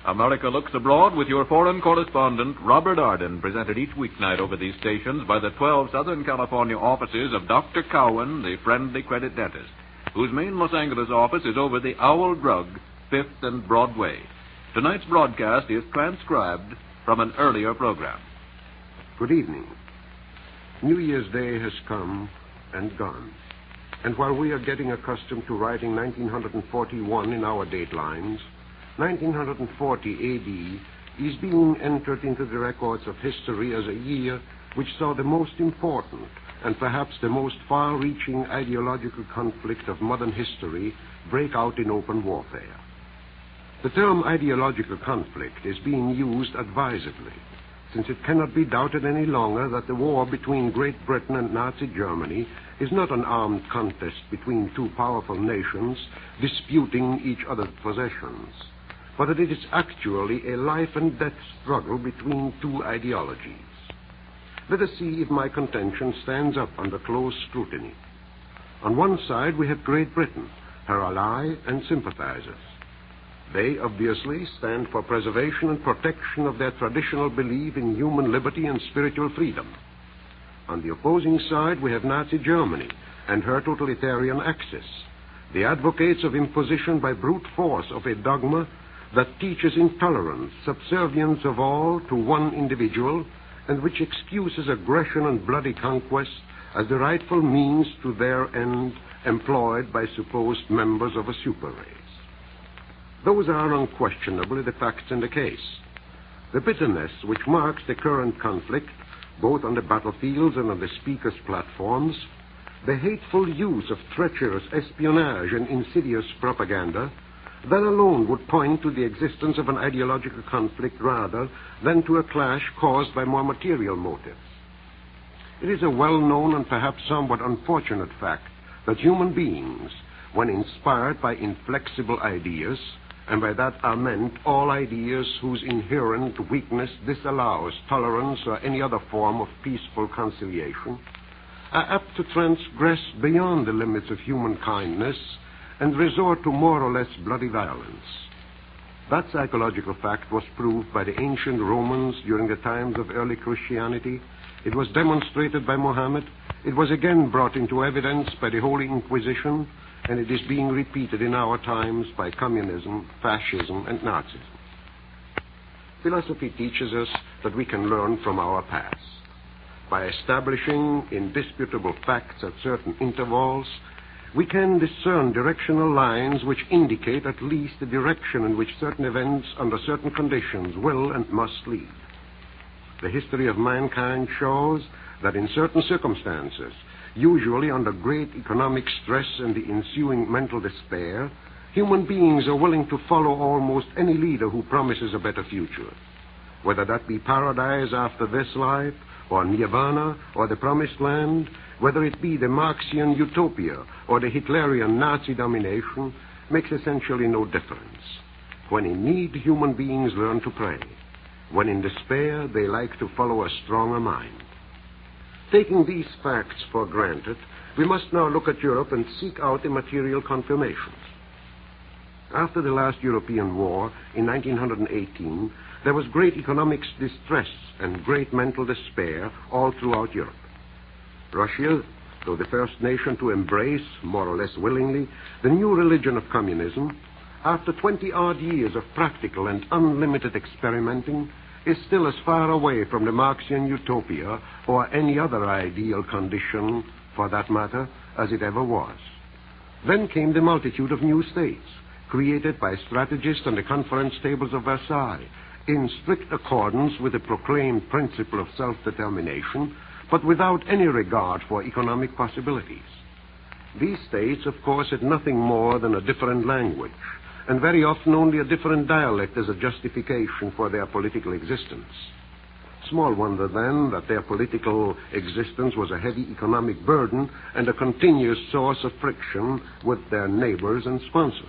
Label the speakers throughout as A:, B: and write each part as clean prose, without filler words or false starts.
A: America Looks Abroad with your foreign correspondent, Robert Arden, presented each weeknight over these stations by the 12 Southern California offices of Dr. Cowan, the friendly credit dentist, whose main Los Angeles office is over the Owl Drug, 5th and Broadway. Tonight's broadcast is transcribed from an earlier program.
B: Good evening. New Year's Day has come and gone. And while we are getting accustomed to writing 1941 in our datelines, 1940 A.D. is being entered into the records of history as a year which saw the most important and perhaps the most far-reaching ideological conflict of modern history break out in open warfare. The term ideological conflict is being used advisedly, since it cannot be doubted any longer that the war between Great Britain and Nazi Germany is not an armed contest between two powerful nations disputing each other's possessions, but that it is actually a life-and-death struggle between two ideologies. Let us see if my contention stands up under close scrutiny. On one side, we have Great Britain, her ally and sympathizers. They obviously stand for preservation and protection of their traditional belief in human liberty and spiritual freedom. On the opposing side, we have Nazi Germany and her totalitarian axis, the advocates of imposition by brute force of a dogma that teaches intolerance, subservience of all to one individual, and which excuses aggression and bloody conquest as the rightful means to their end employed by supposed members of a super race. Those are unquestionably the facts in the case. The bitterness which marks the current conflict, both on the battlefields and on the speakers' platforms, the hateful use of treacherous espionage and insidious propaganda, that alone would point to the existence of an ideological conflict rather than to a clash caused by more material motives. It is a well-known and perhaps somewhat unfortunate fact that human beings, when inspired by inflexible ideas, and by that are meant all ideas whose inherent weakness disallows tolerance or any other form of peaceful conciliation, are apt to transgress beyond the limits of human kindness and resort to more or less bloody violence. That psychological fact was proved by the ancient Romans during the times of early Christianity. It was demonstrated by Mohammed. It was again brought into evidence by the Holy Inquisition, and it is being repeated in our times by communism, fascism, and Nazism. Philosophy teaches us that we can learn from our past. By establishing indisputable facts at certain intervals, we can discern directional lines which indicate at least the direction in which certain events under certain conditions will and must lead. The history of mankind shows that in certain circumstances, usually under great economic stress and the ensuing mental despair, human beings are willing to follow almost any leader who promises a better future. Whether that be paradise after this life, or nirvana, or the promised land, whether it be the Marxian utopia or the Hitlerian Nazi domination, makes essentially no difference. When in need, human beings learn to pray. When in despair, they like to follow a stronger mind. Taking these facts for granted, we must now look at Europe and seek out the material confirmations. After the last European war, in 1918, there was great economic distress and great mental despair all throughout Europe. Russia, though the first nation to embrace, more or less willingly, the new religion of communism, after 20-odd years of practical and unlimited experimenting, is still as far away from the Marxian utopia or any other ideal condition, for that matter, as it ever was. Then came the multitude of new states, created by strategists on the conference tables of Versailles, in strict accordance with the proclaimed principle of self-determination, but without any regard for economic possibilities. These states, of course, had nothing more than a different language, and very often only a different dialect as a justification for their political existence. Small wonder, then, that their political existence was a heavy economic burden and a continuous source of friction with their neighbors and sponsors.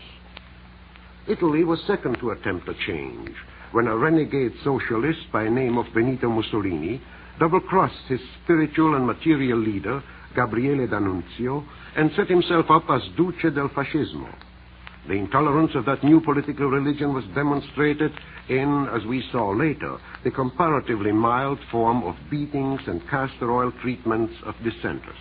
B: Italy was second to attempt a change, when a renegade socialist by name of Benito Mussolini double-crossed his spiritual and material leader, Gabriele D'Annunzio, and set himself up as Duce del Fascismo. The intolerance of that new political religion was demonstrated in, as we saw later, the comparatively mild form of beatings and castor oil treatments of dissenters.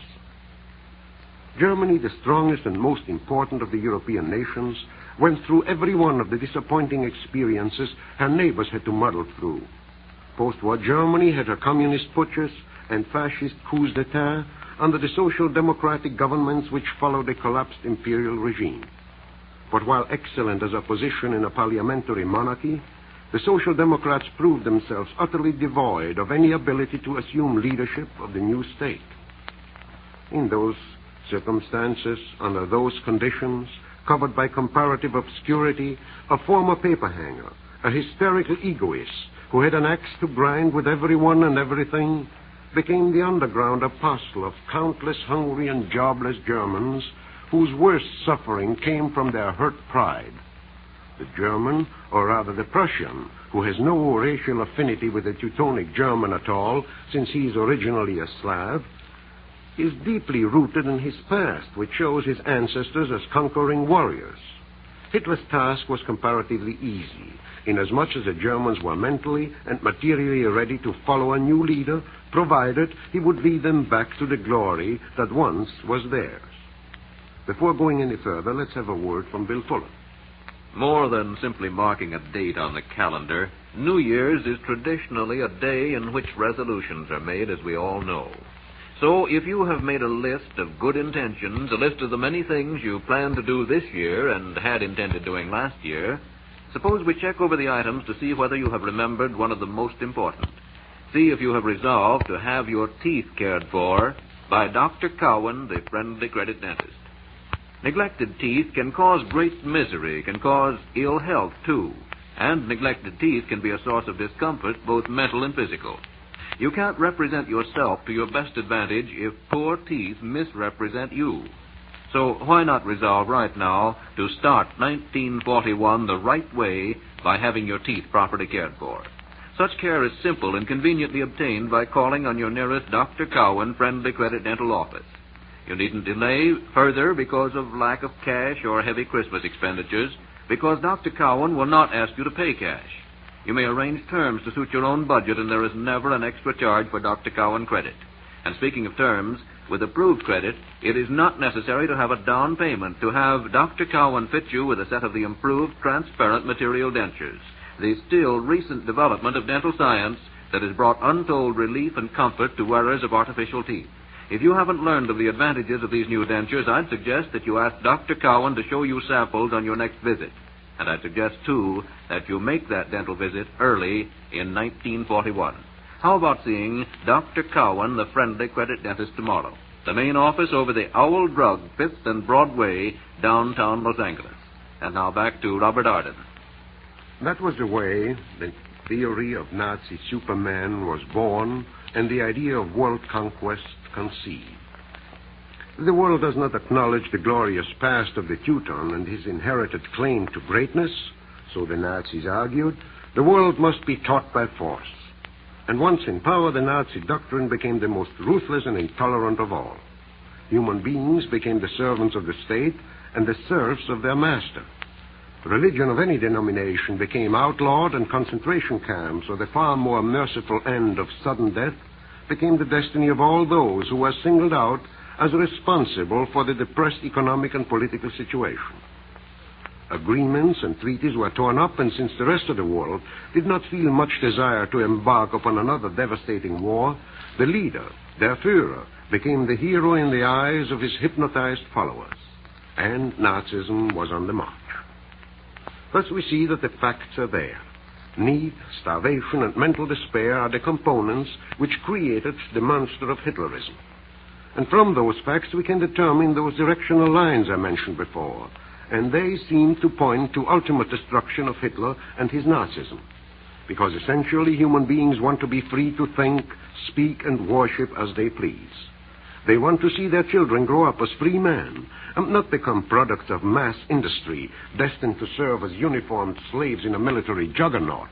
B: Germany, the strongest and most important of the European nations, went through every one of the disappointing experiences her neighbors had to muddle through. Post-war Germany had her communist putschs and fascist coups d'etat under the social democratic governments which followed a collapsed imperial regime. But while excellent as a position in a parliamentary monarchy, the Social Democrats proved themselves utterly devoid of any ability to assume leadership of the new state. In those circumstances, under those conditions, covered by comparative obscurity, a former paperhanger, a hysterical egoist who had an axe to grind with everyone and everything, became the underground apostle of countless hungry and jobless Germans whose worst suffering came from their hurt pride. The German, or rather the Prussian, who has no racial affinity with the Teutonic German at all, since he is originally a Slav, is deeply rooted in his past, which shows his ancestors as conquering warriors. Hitler's task was comparatively easy, inasmuch as the Germans were mentally and materially ready to follow a new leader, provided he would lead them back to the glory that once was theirs. Before going any further, let's have a word from Bill Fuller.
A: More than simply marking a date on the calendar, New Year's is traditionally a day in which resolutions are made, as we all know. So if you have made a list of good intentions, a list of the many things you plan to do this year and had intended doing last year, suppose we check over the items to see whether you have remembered one of the most important. See if you have resolved to have your teeth cared for by Dr. Cowan, the friendly credit dentist. Neglected teeth can cause great misery, can cause ill health, too. And neglected teeth can be a source of discomfort, both mental and physical. You can't represent yourself to your best advantage if poor teeth misrepresent you. So why not resolve right now to start 1941 the right way by having your teeth properly cared for? Such care is simple and conveniently obtained by calling on your nearest Dr. Cowan Friendly Credit Dental office. You needn't delay further because of lack of cash or heavy Christmas expenditures, because Dr. Cowan will not ask you to pay cash. You may arrange terms to suit your own budget, and there is never an extra charge for Dr. Cowan credit. And speaking of terms, with approved credit, it is not necessary to have a down payment to have Dr. Cowan fit you with a set of the improved transparent material dentures, the still recent development of dental science that has brought untold relief and comfort to wearers of artificial teeth. If you haven't learned of the advantages of these new dentures, I'd suggest that you ask Dr. Cowan to show you samples on your next visit. And I'd suggest, too, that you make that dental visit early in 1941. How about seeing Dr. Cowan, the friendly credit dentist, tomorrow? The main office over the Owl Drug, 5th and Broadway, downtown Los Angeles. And now back to Robert Arden.
B: That was the way the theory of Nazi Superman was born and the idea of world conquest conceived. The world does not acknowledge the glorious past of the Teuton and his inherited claim to greatness, so the Nazis argued. The world must be taught by force. And once in power, the Nazi doctrine became the most ruthless and intolerant of all. Human beings became the servants of the state and the serfs of their master. Religion of any denomination became outlawed, and concentration camps, or the far more merciful end of sudden death, became the destiny of all those who were singled out as responsible for the depressed economic and political situation. Agreements and treaties were torn up, and since the rest of the world did not feel much desire to embark upon another devastating war, the leader, der Führer, became the hero in the eyes of his hypnotized followers. And Nazism was on the march. Thus we see that the facts are there. Need, starvation, and mental despair are the components which created the monster of Hitlerism. And from those facts we can determine those directional lines I mentioned before, and they seem to point to ultimate destruction of Hitler and his Nazism, because essentially human beings want to be free to think, speak, and worship as they please. They want to see their children grow up as free men and not become products of mass industry destined to serve as uniformed slaves in a military juggernaut.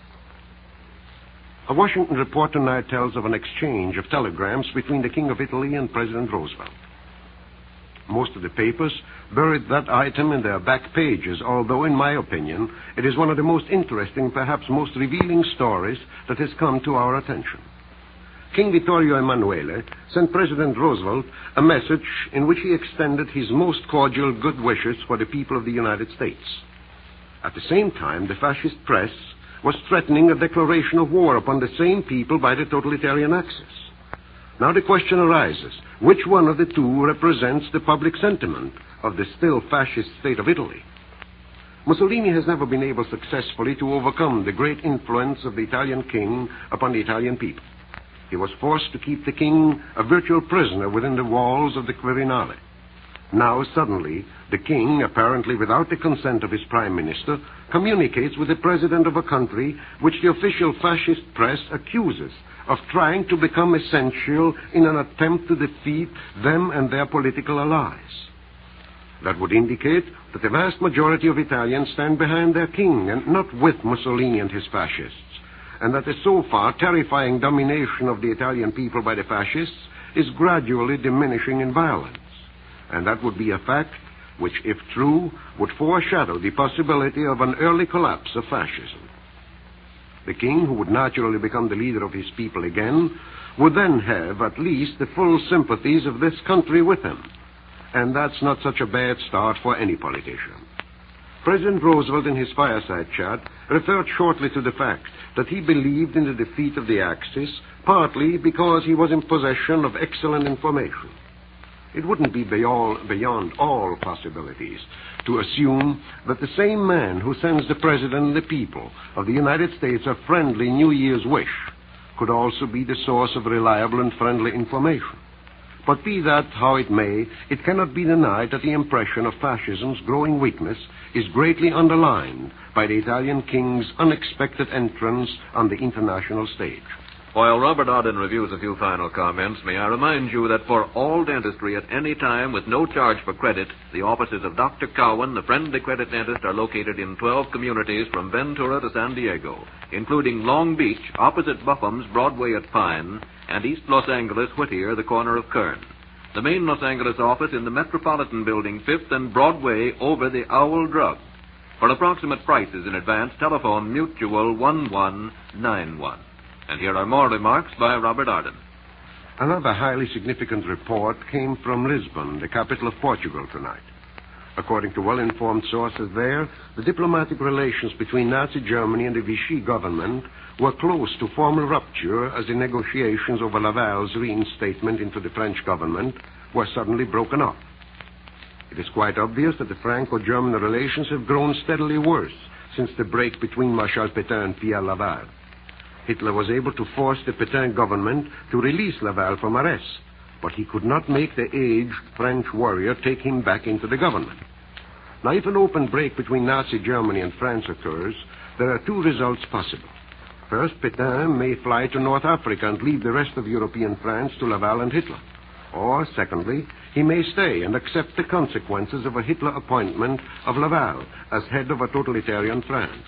B: A Washington report tonight tells of an exchange of telegrams between the King of Italy and President Roosevelt. Most of the papers buried that item in their back pages, although, in my opinion, it is one of the most interesting, perhaps most revealing stories that has come to our attention. King Vittorio Emanuele sent President Roosevelt a message in which he extended his most cordial good wishes for the people of the United States. At the same time, the fascist press was threatening a declaration of war upon the same people by the totalitarian Axis. Now the question arises, which one of the two represents the public sentiment of the still fascist state of Italy? Mussolini has never been able successfully to overcome the great influence of the Italian king upon the Italian people. He was forced to keep the king a virtual prisoner within the walls of the Quirinale. Now, suddenly, the king, apparently without the consent of his prime minister, communicates with the president of a country which the official fascist press accuses of trying to become essential in an attempt to defeat them and their political allies. That would indicate that the vast majority of Italians stand behind their king and not with Mussolini and his fascists, and that the so far terrifying domination of the Italian people by the fascists is gradually diminishing in violence. And that would be a fact which, if true, would foreshadow the possibility of an early collapse of fascism. The king, who would naturally become the leader of his people again, would then have at least the full sympathies of this country with him. And that's not such a bad start for any politician. President Roosevelt, in his fireside chat, referred shortly to the fact that he believed in the defeat of the Axis, partly because he was in possession of excellent information. It wouldn't be beyond all possibilities to assume that the same man who sends the President and the people of the United States a friendly New Year's wish could also be the source of reliable and friendly information. But be that how it may, it cannot be denied that the impression of fascism's growing weakness is greatly underlined by the Italian king's unexpected entrance on the international stage.
A: While Robert Arden reviews a few final comments, may I remind you that for all dentistry at any time with no charge for credit, the offices of Dr. Cowan, the friendly credit dentist, are located in 12 communities from Ventura to San Diego, including Long Beach, opposite Bufham's Broadway at Pine, and East Los Angeles, Whittier, the corner of Kern. The main Los Angeles office in the Metropolitan Building, 5th and Broadway, over the Owl Drug. For approximate prices in advance, telephone Mutual 1191. And here are more remarks by Robert Arden.
B: Another highly significant report came from Lisbon, the capital of Portugal, tonight. According to well-informed sources there, the diplomatic relations between Nazi Germany and the Vichy government were close to formal rupture as the negotiations over Laval's reinstatement into the French government were suddenly broken off. It is quite obvious that the Franco-German relations have grown steadily worse since the break between Marshal Pétain and Pierre Laval. Hitler was able to force the Pétain government to release Laval from arrest, but he could not make the aged French warrior take him back into the government. Now, if an open break between Nazi Germany and France occurs, there are two results possible. First, Pétain may fly to North Africa and leave the rest of European France to Laval and Hitler. Or, secondly, he may stay and accept the consequences of a Hitler appointment of Laval as head of a totalitarian France.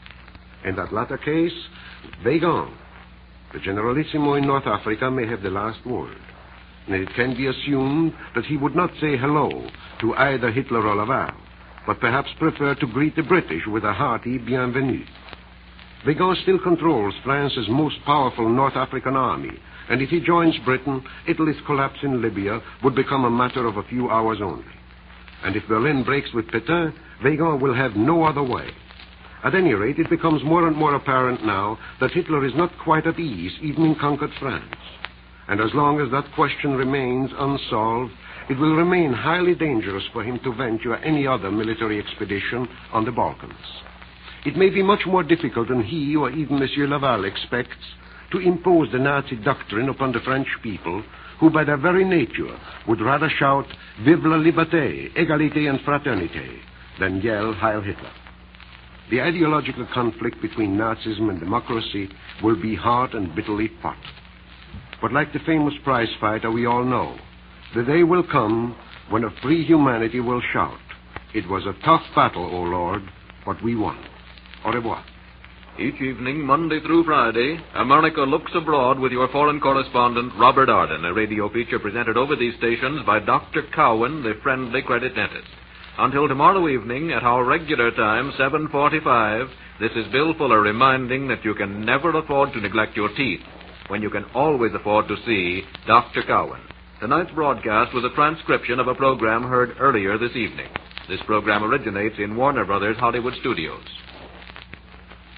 B: In that latter case, Weygand, the Generalissimo in North Africa, may have the last word. And it can be assumed that he would not say hello to either Hitler or Laval, but perhaps prefer to greet the British with a hearty bienvenue. Weygand still controls France's most powerful North African army, and if he joins Britain, Italy's collapse in Libya would become a matter of a few hours only. And if Berlin breaks with Pétain, Weygand will have no other way. At any rate, it becomes more and more apparent now that Hitler is not quite at ease, even in conquered France. And as long as that question remains unsolved, it will remain highly dangerous for him to venture any other military expedition on the Balkans. It may be much more difficult than he or even Monsieur Laval expects to impose the Nazi doctrine upon the French people, who by their very nature would rather shout, "Vive la liberté, égalité and fraternité," than yell, "Heil Hitler." The ideological conflict between Nazism and democracy will be hard and bitterly fought. But like the famous prize fighter, we all know, the day will come when a free humanity will shout, "It was a tough battle, O Lord, but we won." Au revoir.
A: Each evening, Monday through Friday, America Looks Abroad with your foreign correspondent, Robert Arden, a radio feature presented over these stations by Dr. Cowan, the friendly credit dentist. Until tomorrow evening at our regular time, 7:45, this is Bill Fuller reminding that you can never afford to neglect your teeth when you can always afford to see Dr. Cowan. Tonight's broadcast was a transcription of a program heard earlier this evening. This program originates in Warner Brothers Hollywood Studios.